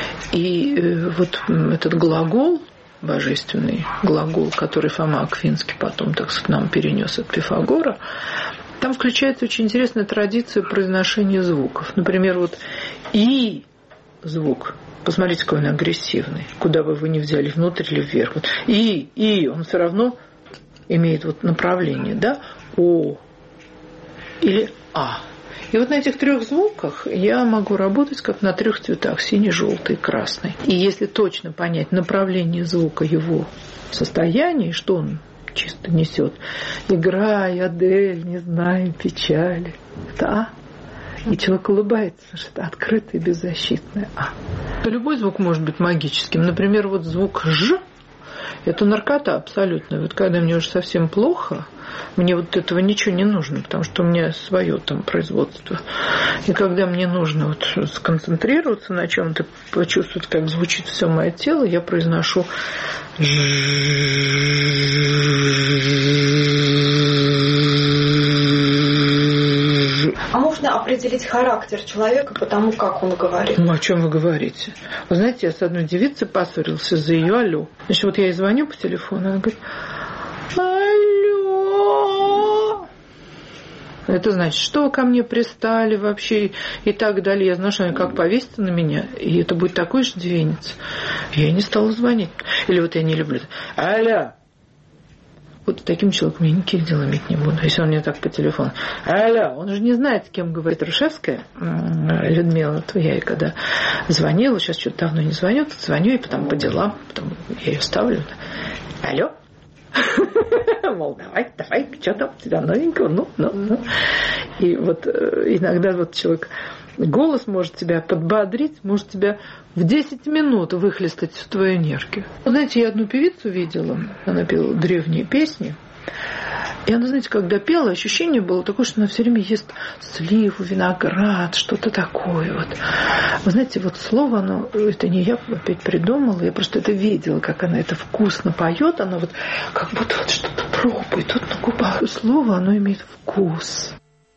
И э, вот этот глагол, божественный глагол, который Фома Аквинский потом, так сказать, нам перенес от Пифагора, там включается очень интересная традиция произношения звуков. Например, вот «и» звук, посмотрите, какой он агрессивный, куда бы вы ни взяли, внутрь или вверх. Вот «и», «и», он все равно имеет вот направление, да, «о» или «а». И вот на этих трех звуках я могу работать как на трех цветах: синий, желтый, красный. И если точно понять направление звука, его состояние, что он чисто несет: играй, Адель, не знаю печали. Это «а». И человек улыбается, что это открытое, беззащитное «а». Любой звук может быть магическим. Например, вот звук «ж» – это наркота абсолютная. Вот когда мне уже совсем плохо, мне вот этого ничего не нужно, потому что у меня свое там производство. И когда мне нужно вот сконцентрироваться на чем-то, почувствовать, как звучит все мое тело, я произношу А можно определить характер человека по тому, как он говорит? Ну, о чем вы говорите? Вы знаете, я с одной девицей поссорился за ее алло. Значит, вот я ей звоню по телефону, она говорит: алло. Это значит, что вы ко мне пристали вообще и так далее. Я знаю, что они как повесятся на меня, и это будет такой же двенец. Я не стала звонить. Или вот я не люблю: алло. Вот с таким человеком я никаких дел иметь не буду. Если он мне так по телефону. Алло, он же не знает, с кем говорит Рушевская, Людмила, то я ей когда звонила, сейчас что-то давно не звоню, тут звоню, и потом по делам, потом я ее ставлю. Алло? Мол, давай, давай, что там у тебя новенького? Ну, ну, ну. И вот иногда вот человек, голос может тебя подбодрить, может тебя в десять минут выхлестать всю твою энергию. Знаете, я одну певицу видела, она пела древние песни. И она, знаете, когда пела, ощущение было такое, что она все время ест сливу, виноград, что-то такое. Вот. Вы знаете, вот слово, оно, это не я опять придумала, я просто это видела, как она это вкусно поет, она вот как будто вот что-то пробует, вот на губах. Слово, оно имеет вкус.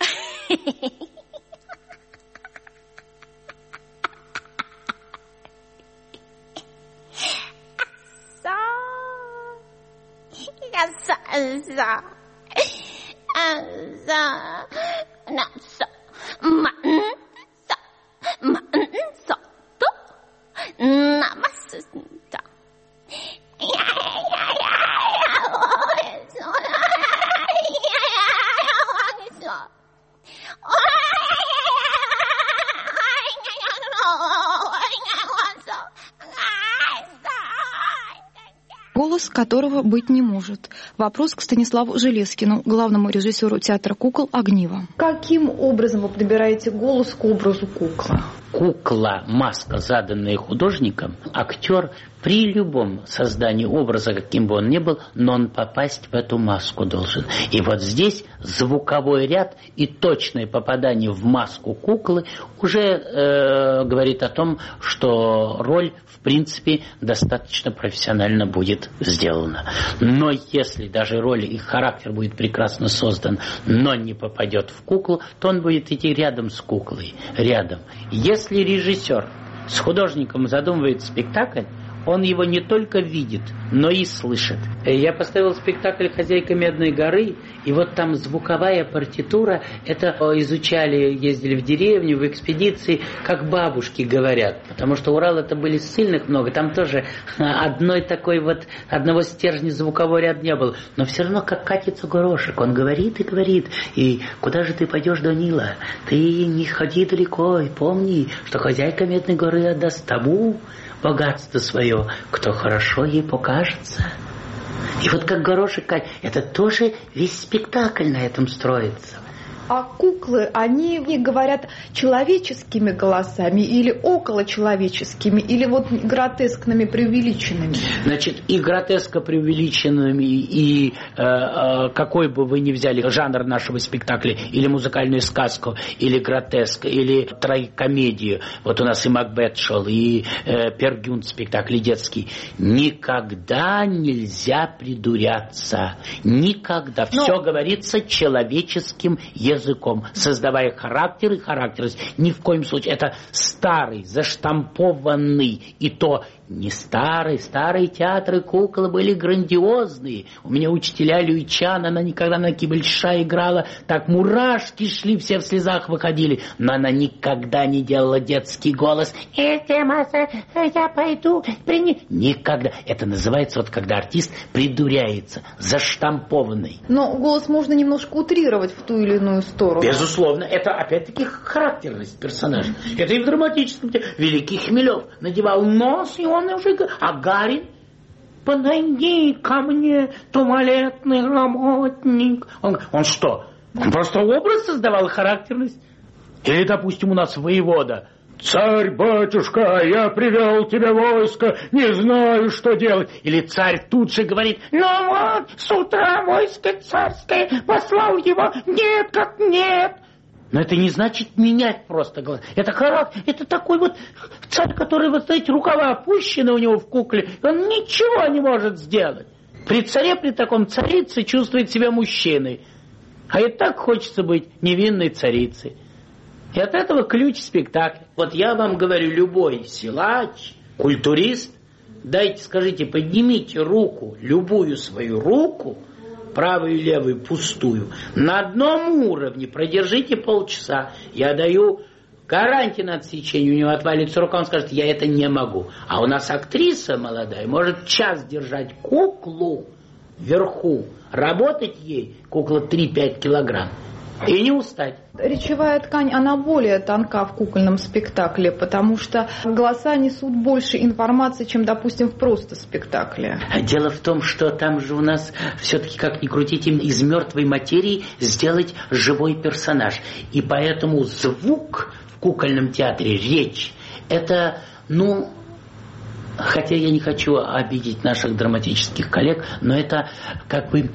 Голос которого быть не может. Вопрос к Станиславу Железкину, главному режиссеру театра кукол «Огниво». Каким образом вы подбираете голос к образу куклы? Кукла, маска, заданная художником, актер при любом создании образа, каким бы он ни был, но он попасть в эту маску должен. И вот здесь звуковой ряд и точное попадание в маску куклы уже э, говорит о том, что роль, в принципе, достаточно профессионально будет сделана. Но если даже роль и характер будет прекрасно создан, но не попадет в куклу, то он будет идти рядом с куклой, рядом. Если режиссер с художником задумывает спектакль, он его не только видит, но и слышит. Я поставил спектакль «Хозяйка Медной горы», и вот там звуковая партитура, это изучали, ездили в деревню, в экспедиции, как бабушки говорят, потому что Урал это были ссыльных много, там тоже одной такой вот, одного стержня звукового ряда не было, но все равно как катится горошек, он говорит и говорит, и куда же ты пойдешь, Данила? Ты не ходи далеко, и помни, что хозяйка Медной горы отдаст тому богатство свое, кто хорошо ей покажется. И вот как горошек, это тоже весь спектакль на этом строится. А куклы, они говорят человеческими голосами или околочеловеческими, или вот гротескными, преувеличенными? Значит, и гротеско преувеличенными, и э, э, какой бы вы ни взяли жанр нашего спектакля, или музыкальную сказку, или гротеск, или трагикомедию, вот у нас и Макбет шел, и э, Пер Гюнт спектакль детский, никогда нельзя придуряться, никогда. Но... Все говорится человеческим языком. языком, создавая характер и характерность. Ни в коем случае. Это старый, заштампованный, и то не старый. Старые театры куклы были грандиозные. У меня учителя Люичан, она никогда на кибельша играла, так мурашки шли, все в слезах выходили. Но она никогда не делала детский голос. Я пойду. Никогда. Это называется, вот когда артист придуряется, заштампованный. Но голос можно немножко утрировать в ту или иную сторону. Безусловно. Это опять-таки характерность персонажа. Это и в драматическом театре. Великий Хмелев надевал нос, и он уже говорит, а Гарин, подойди ко мне, туалетный работник. Он, он что? Он просто образ создавал, характерность. Или, допустим, у нас воевода. Царь-батюшка, я привел тебе войско, не знаю, что делать. Или царь тут же говорит, ну вот, с утра войско царское послал его, нет как нет. Но это не значит менять просто голос. Это характер, это такой вот царь, который, вот знаете, рукава опущены у него в кукле, он ничего не может сделать. При царе, при таком царице чувствует себя мужчиной. А и так хочется быть невинной царицей. И от этого ключ спектакля. Вот я вам говорю, любой силач, культурист, дайте, скажите, поднимите руку, любую свою руку, правую и левую, пустую, на одном уровне, продержите полчаса, я даю гарантию на отсечение, у него отвалится рука, он скажет, я это не могу. А у нас актриса молодая может час держать куклу, вверху, работать ей кукла три-пять килограмм. И не устать. Речевая ткань, она более тонка в кукольном спектакле, потому что голоса несут больше информации, чем, допустим, в просто спектакле. Дело в том, что там же у нас все-таки, как ни крутите, из мертвой материи сделать живой персонаж. И поэтому звук в кукольном театре, речь, это, ну... Хотя я не хочу обидеть наших драматических коллег, но это как бы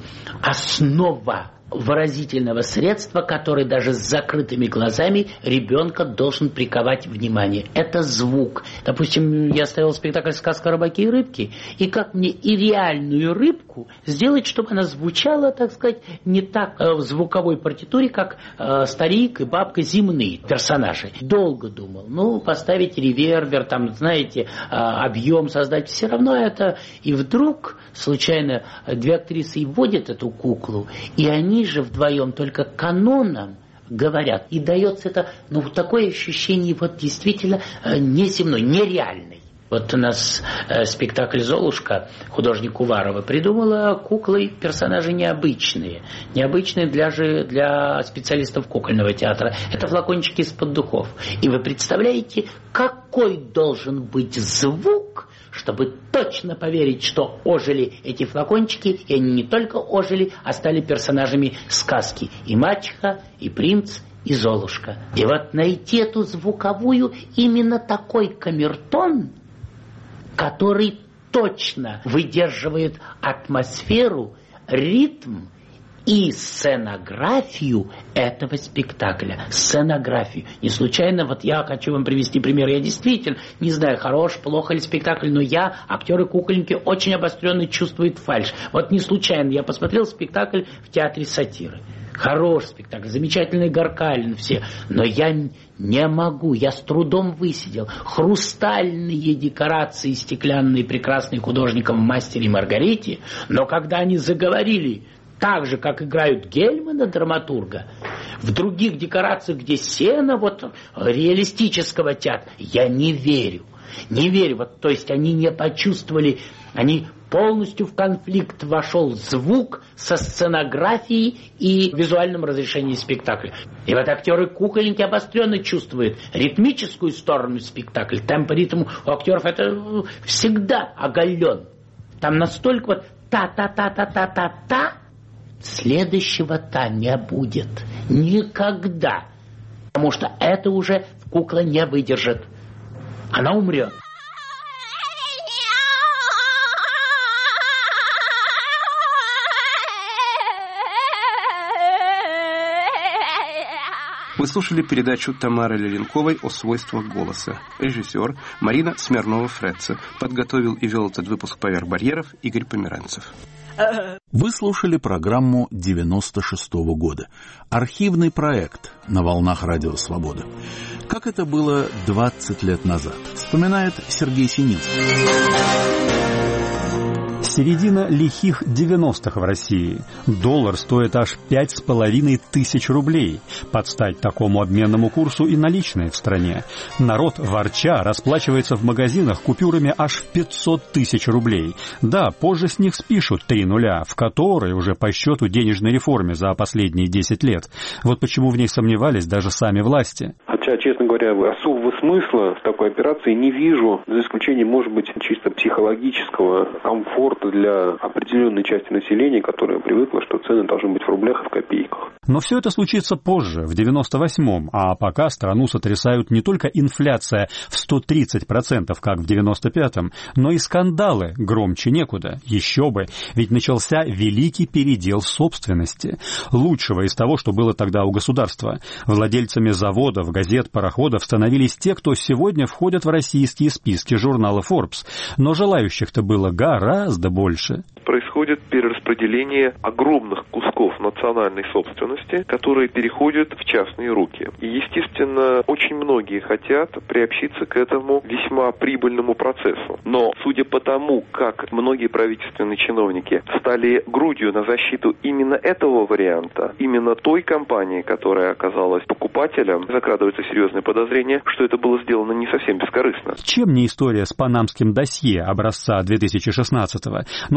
основа выразительного средства, который даже с закрытыми глазами ребенка должен приковать внимание. Это звук. Допустим, я ставил спектакль «Сказка о рыбаке и рыбке», и как мне и реальную рыбку сделать, чтобы она звучала, так сказать, не так в звуковой партитуре, как э, старик и бабка, земные персонажи. Долго думал. Ну, поставить ревербер, там, знаете, э, объем создать. Все равно это... И вдруг случайно две актрисы вводят эту куклу, и они же вдвоем только каноном говорят. И дается это, ну, такое ощущение вот действительно неземной, нереальной. Вот у нас э, спектакль «Золушка», художник Уварова, придумала куклы персонажи необычные. Необычные для, же, для специалистов кукольного театра. Это флакончики из-под духов. И вы представляете, какой должен быть звук, чтобы точно поверить, что ожили эти флакончики, и они не только ожили, а стали персонажами сказки. И мачеха, и принц, и Золушка. И вот найти эту звуковую, именно такой камертон, который точно выдерживает атмосферу, ритм и сценографию этого спектакля. Сценографию. Не случайно, вот я хочу вам привести пример. Я действительно не знаю, хорош, плохо ли спектакль, но я, актеры-кукольники, очень обостренно чувствуют фальшь. Вот не случайно я посмотрел спектакль в театре сатиры. Хороший спектакль, замечательный Гаркалин, все. Но я не могу, я с трудом высидел. Хрустальные декорации стеклянные, прекрасные художником в «Мастере и Маргарите», но когда они заговорили так же, как играют Гельмана, драматурга, в других декорациях, где сцена вот реалистического театра, я не верю. Не верю. Вот, то есть они не почувствовали, они полностью в конфликт вошел звук со сценографией и визуальным разрешением спектакля. И вот актеры-кукольники обостренно чувствуют ритмическую сторону спектакля. Темп, ритм у актеров это всегда оголен. Там настолько вот та-та-та-та-та-та-та, следующего «та» не будет. Никогда. Потому что это уже кукла не выдержит. Она умрет. Вы слушали передачу Тамары Леленковой о свойствах голоса. Режиссер Марина Смирнова-Фреца. Подготовил и вел этот выпуск «Поверх барьеров» Игорь Померанцев. Вы слушали программу девяносто шестого года. Архивный проект на волнах Радио Свобода. Как это было двадцать лет назад, вспоминает Сергей Синицкий. Середина лихих девяностых в России. Доллар стоит аж пять с половиной тысяч рублей. Под стать такому обменному курсу и наличные в стране. Народ, ворча, расплачивается в магазинах купюрами аж в пятьсот тысяч рублей. Да, позже с них спишут три нуля, в которой уже по счету денежной реформе за последние десять лет. Вот почему в ней сомневались даже сами власти. Хотя, честно говоря, особого смысла в такой операции не вижу, за исключением, может быть, чисто психологического комфорта для определенной части населения, которая привыкла, что цены должны быть в рублях и в копейках. Но все это случится позже, в девяносто восьмом, а пока страну сотрясают не только инфляция в сто тридцать процентов, как в девяносто пятом, но и скандалы громче некуда. Еще бы, ведь начался великий передел собственности. Лучшего из того, что было тогда у государства. Владельцами заводов, газет, пароходов становились те, кто сегодня входят в российские списки журнала Forbes. Но желающих-то было гораздо больше. Происходит перераспределение огромных кусков национальной собственности, которые переходят в частные руки. И, естественно, очень многие хотят приобщиться к этому весьма прибыльному процессу. Но, судя по тому, как многие правительственные чиновники стали грудью на защиту именно этого варианта, именно той компании, которая оказалась покупателем, закрадывается серьезное подозрение, что это было сделано не совсем бескорыстно. Чем не история с панамским досье образца две тысячи шестнадцатого? Ну да ладно,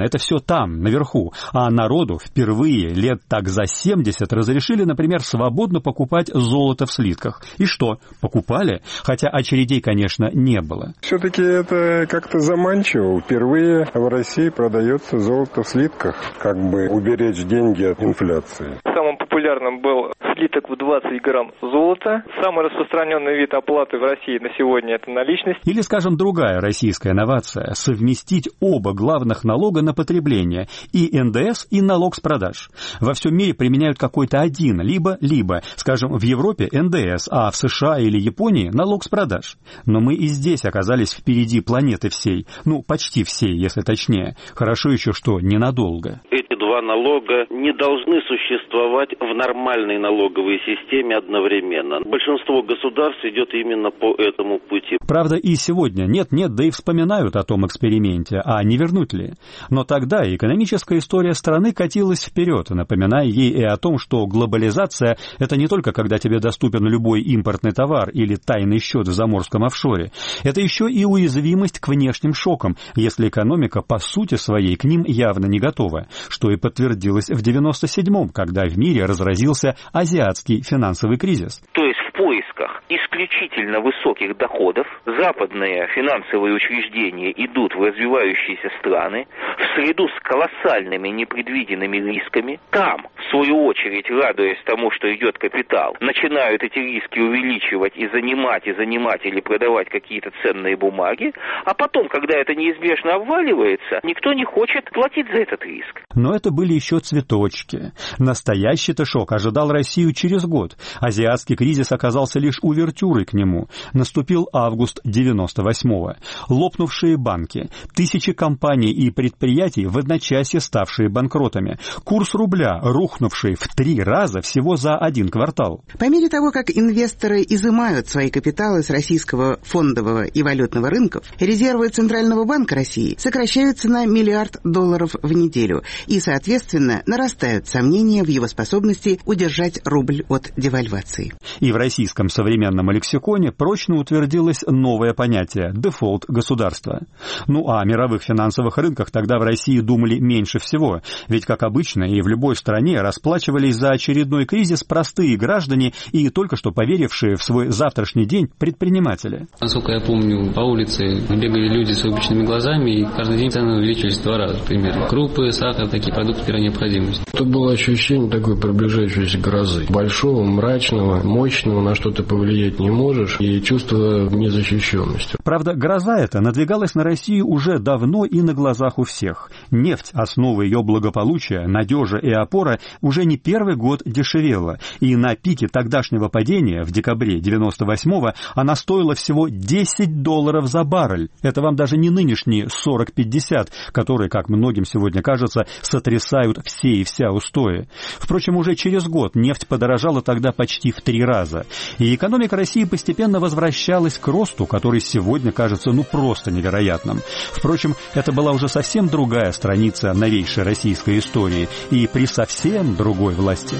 это все там, наверху. А народу впервые лет так за семьдесят разрешили, например, свободно покупать золото в слитках. И что? Покупали? Хотя очередей, конечно, не было. Все-таки это как-то заманчиво. Впервые в России продается золото в слитках, как бы уберечь деньги от инфляции. Самым популярным был слиток в двадцать грамм золота. Самый распространенный вид оплаты в России на сегодня – это наличность. Или, скажем, другая российская инновация – совместить оба главных налога на потребление – и эн дэ эс, и налог с продаж. Во всем мире применяют какой-то один, либо-либо. Скажем, в Европе эн дэ эс, а в США или Японии – налог с продаж. Но мы и здесь оказались впереди планеты всей. Ну, почти всей, если точнее. Хорошо еще, что ненадолго. Эти два налога не должны существовать в нормальной налоговой системе одновременно. Большинство государств идет именно по этому пути. Правда, и сегодня нет-нет, да и вспоминают о том эксперименте, а не вернуть ли. Но тогда экономическая история страны катилась вперед, напоминая ей и о том, что глобализация – это не только когда тебе доступен любой импортный товар или тайный счет в заморском офшоре. Это еще и уязвимость к внешним шокам, если экономика по сути своей к ним явно не готова, что и подтвердилось в девяносто седьмом, когда в мире разразился азиатский финансовый кризис. То есть в поисках исключительно высоких доходов западные финансовые учреждения идут в развивающиеся страны в среду с колоссальными непредвиденными рисками. Там, в свою очередь, радуясь тому, что идет капитал, начинают эти риски увеличивать и занимать, и занимать или продавать какие-то ценные бумаги, а потом, когда это неизбежно обваливается, никто не хочет платить за этот риск. Но это были еще цветочки. Настоящий-то шок ожидал Россию через год. Азиатский кризис оказался лишь увертюрой к нему. Наступил август девяносто восьмого. Лопнувшие банки, тысячи компаний и предприятий, в одночасье ставшие банкротами. Курс рубля, рухнувший в три раза всего за один квартал. По мере того, как инвесторы изымают свои капиталы с российского фондового и валютного рынков, резервы Центрального банка России сокращаются на миллиард долларов в неделю, и, соответственно, нарастают сомнения в его способности удержать рубль от девальвации. И в российском современном лексиконе прочно утвердилось новое понятие – дефолт государства. Ну а о мировых финансовых рынках тогда в России думали меньше всего, ведь, как обычно, и в любой стране расплачивались за очередной кризис простые граждане и только что поверившие в свой завтрашний день предприниматели. Насколько я помню, по улице бегали люди с выпученными глазами, и каждый день цены увеличились в два раза примерно. Крупы, сахар, такие продукты первой необходимости. Это было ощущение такой приближающейся грозы. Большого, мрачного, мощного, на что ты повлиять не можешь, и чувство незащищенности. Правда, гроза эта надвигалась на Россию уже давно и на глазах у всех. Нефть, основа ее благополучия, надежа и опора, уже не первый год дешевела, и на пике тогдашнего падения в декабре девяносто восьмого она стоила всего десять долларов за баррель. Это вам даже не нынешние сорок-пятьдесят, которые, как многим сегодня кажется, сотрясают все и вся устои. Впрочем, уже через год нефть подорожала тогда почти в три раза, и экономика России постепенно возвращалась к росту, который сегодня кажется ну просто невероятным. Впрочем, это была уже совсем другая страница новейшей российской истории и при совсем другой власти.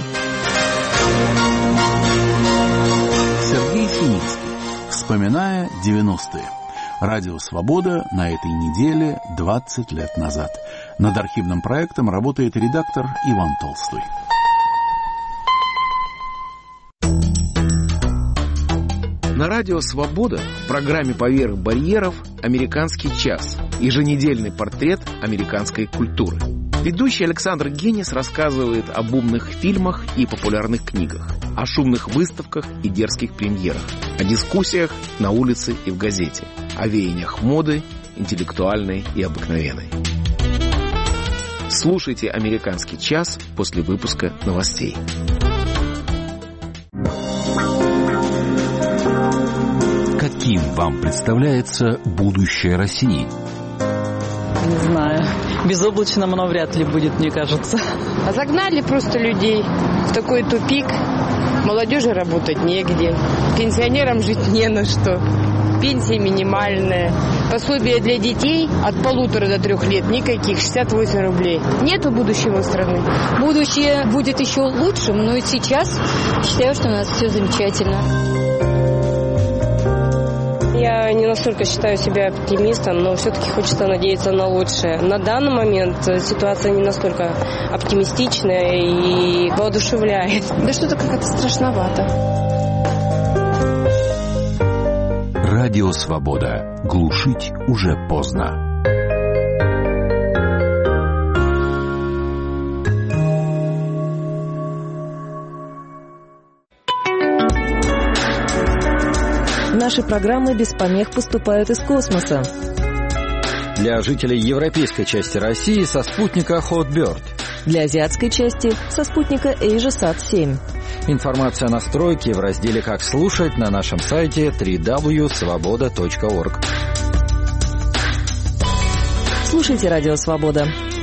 Сергей Синицкий, вспоминая девяностые. Радио «Свобода» на этой неделе двадцать лет назад. Над архивным проектом работает редактор Иван Толстой. На радио «Свобода» в программе «Поверх барьеров» «Американский час» – еженедельный портрет американской культуры. Ведущий Александр Генис рассказывает об умных фильмах и популярных книгах, о шумных выставках и дерзких премьерах, о дискуссиях на улице и в газете, о веяниях моды, интеллектуальной и обыкновенной. Слушайте «Американский час» после выпуска новостей. Каким вам представляется будущее России? Не знаю. Безоблачным оно вряд ли будет, мне кажется. А загнали просто людей в такой тупик. Молодежи работать негде. Пенсионерам жить не на что. Пенсия минимальная. Пособие для детей от полутора до трех лет никаких, шестьдесят восемь рублей. Нету будущего страны. Будущее будет еще лучшим, но и сейчас считаю, что у нас все замечательно. Я не настолько считаю себя оптимистом, но все-таки хочется надеяться на лучшее. На данный момент ситуация не настолько оптимистичная и воодушевляет. Да что-то как-то страшновато. Радио «Свобода». Глушить уже поздно. Наши программы без помех поступают из космоса. Для жителей европейской части России со спутника Hotbird. Для азиатской части со спутника AsiaSat семь. Информация о настройке в разделе «Как слушать» на нашем сайте дабл-ю дабл ю дабл ю точка свобода точка орг. Слушайте «Радио Свобода».